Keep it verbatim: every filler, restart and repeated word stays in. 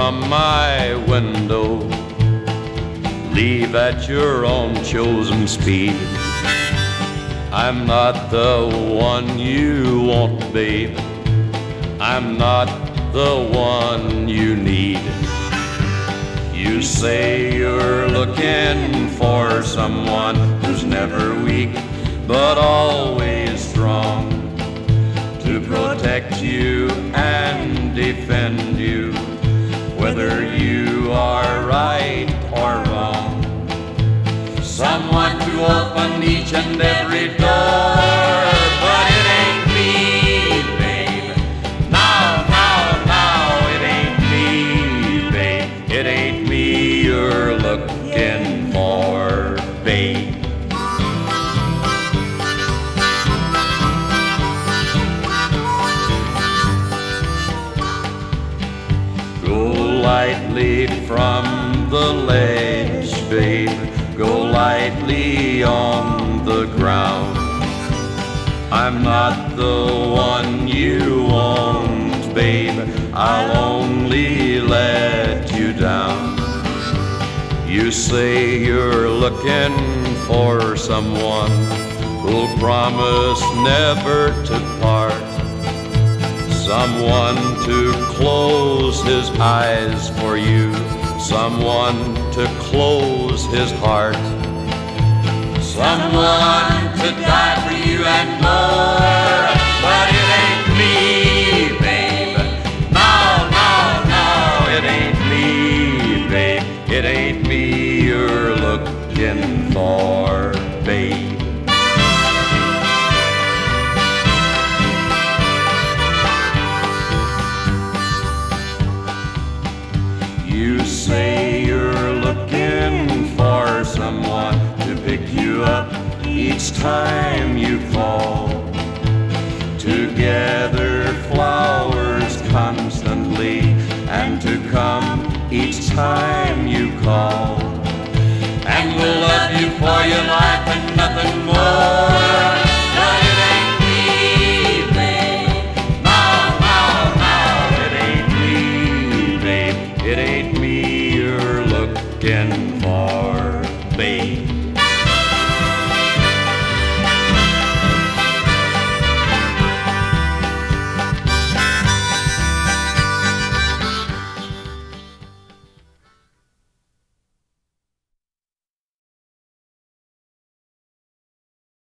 from my window. Leave at your own chosen speed. I'm not the one you want, babe. I'm not the one you need. You say you're looking for someone who's never weak, but always strong, to protect you and defend you, whether you are right or wrong. Someone to open each and every door, but it ain't me, babe. No, no, no, it ain't me, babe. It ain't me you're looking for, babe. Go lightly from the ledge, babe. Go lightly on the ground. I'm not the one you want, babe. I'll only let you down. You say you're looking for someone who'll promise never to part, someone to close his eyes for you, someone to close his heart, someone to die for you and more. But it ain't me, babe. No, no, no, it ain't me, babe. It ain't me you're looking for, babe. You say you're looking for someone to pick you up each time you fall, to gather flowers constantly and to come each time you call, and will love you for your life and nothing more. But it ain't me, babe. No, no, no, it ain't me, babe. It ain't me you're looking for.